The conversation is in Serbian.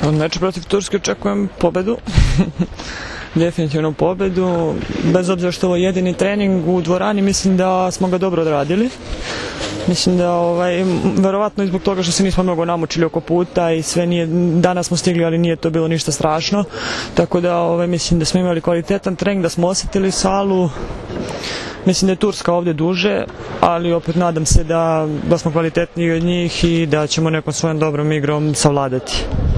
Od meča protiv Turske očekujem pobedu. Definitivno pobedu. Bez obzira što je ovo jedini trening u dvorani, mislim da smo ga dobro odradili. Mislim da, verovatno i zbog toga što se nismo mnogo namučili oko puta i sve nije, danas smo stigli, ali nije to bilo ništa strašno. Tako da, mislim da smo imali kvalitetan trening, da smo osjetili salu. Mislim da je Turska ovdje duže, ali opet nadam se da smo kvalitetniji od njih i da ćemo nekom svojom dobrom igrom savladati.